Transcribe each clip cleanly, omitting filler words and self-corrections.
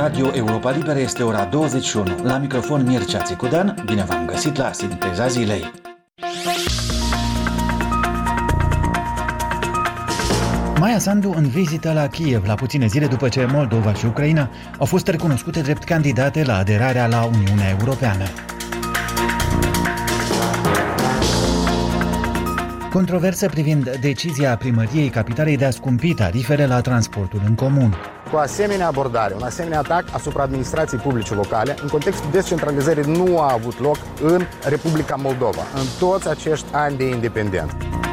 Radio Europa Liberă este ora 21. La microfon Mircea Țicudan, bine v-am găsit la Sinteza Zilei. Maia Sandu în vizită la Kiev la puține zile după ce Moldova și Ucraina au fost recunoscute drept candidate la aderarea la Uniunea Europeană. Controversă privind decizia primăriei capitalei de a scumpi tarifele la transportul în comun. Cu asemenea abordare, un asemenea atac asupra administrației publice locale, în contextul descentralizării, nu a avut loc în Republica Moldova, în toți acești ani de independență.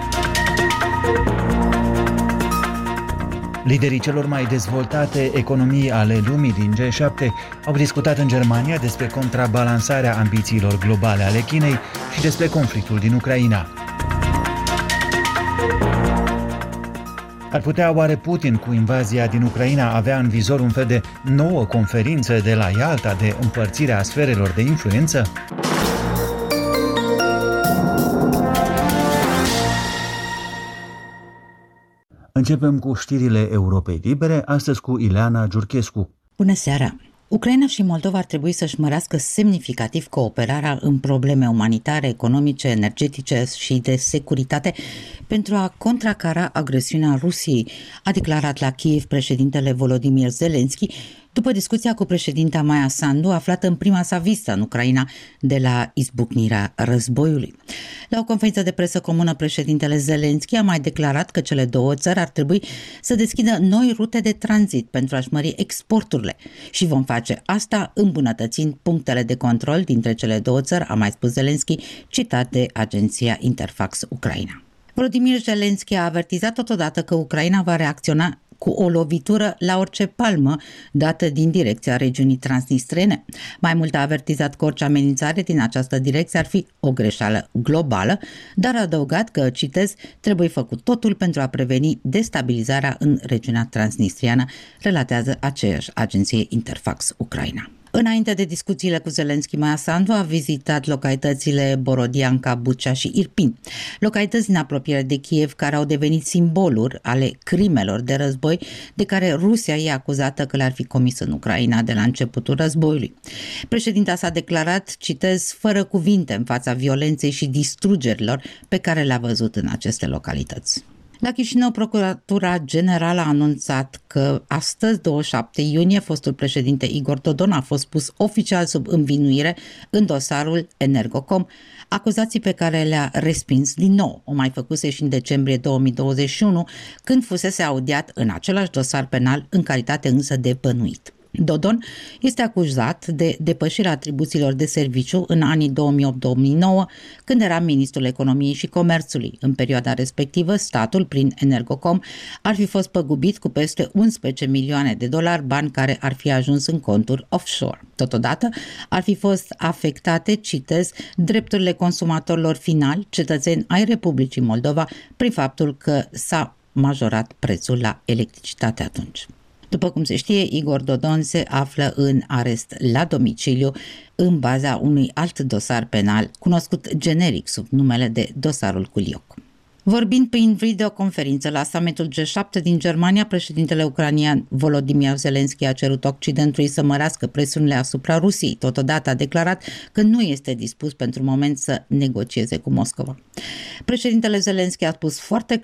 Liderii celor mai dezvoltate economii ale lumii din G7 au discutat în Germania despre contrabalansarea ambițiilor globale ale Chinei și despre conflictul din Ucraina. Ar putea oare Putin, cu invazia din Ucraina, avea în vizor un fel de nouă conferință de la Ialta de împărțire a sferelor de influență? Începem cu știrile Europei Libere, astăzi cu Ileana Giurchescu. Bună seara! Ucraina și Moldova ar trebui să-și mărească semnificativ cooperarea în probleme umanitare, economice, energetice și de securitate pentru a contracara agresiunea Rusiei, a declarat la Kiev președintele Volodymyr Zelensky, după discuția cu președinta Maia Sandu, aflată în prima sa vizită în Ucraina de la izbucnirea războiului. La o conferință de presă comună, președintele Zelensky a mai declarat că cele două țări ar trebui să deschidă noi rute de tranzit pentru a-și mări exporturile și vom face asta îmbunătățind punctele de control dintre cele două țări, a mai spus Zelensky, citat de agenția Interfax Ucraina. Volodymyr Zelensky a avertizat totodată că Ucraina va reacționa cu o lovitură la orice palmă dată din direcția regiunii transnistrene. Mai mult a avertizat că orice amenințare din această direcție ar fi o greșeală globală, dar a adăugat că, citez, trebuie făcut totul pentru a preveni destabilizarea în regiunea transnistriană, relatează aceeași agenție Interfax Ucraina. Înainte de discuțiile cu Zelensky, Maia Sandu a vizitat localitățile Borodianka, Bucea și Irpin, localități din apropiere de Kiev care au devenit simboluri ale crimelor de război de care Rusia e acuzată că le-ar fi comis în Ucraina de la începutul războiului. Președinta s-a declarat, citez, fără cuvinte în fața violenței și distrugerilor pe care le-a văzut în aceste localități. La Chișinău, Procuratura Generală a anunțat că astăzi, 27 iunie, fostul președinte Igor Dodon a fost pus oficial sub învinuire în dosarul Energocom, acuzații pe care le-a respins din nou. O mai făcuse și în decembrie 2021, când fusese audiat în același dosar penal, în calitate însă de bănuit. Dodon este acuzat de depășirea atribuțiilor de serviciu în anii 2008-2009, când era ministrul economiei și comerțului. În perioada respectivă, statul, prin Energocom, ar fi fost păgubit cu peste 11 milioane de dolari, bani care ar fi ajuns în conturi offshore. Totodată, ar fi fost afectate, citez, drepturile consumatorilor finali, cetățeni ai Republicii Moldova, prin faptul că s-a majorat prețul la electricitate atunci. După cum se știe, Igor Dodon se află în arest la domiciliu în baza unui alt dosar penal, cunoscut generic sub numele de dosarul Culiok. Vorbind prin videoconferință la summitul G7 din Germania, președintele ucranian Volodymyr Zelensky a cerut Occidentului să mărească presiunile asupra Rusiei. Totodată a declarat că nu este dispus pentru moment să negocieze cu Moscova. Președintele Zelensky a spus foarte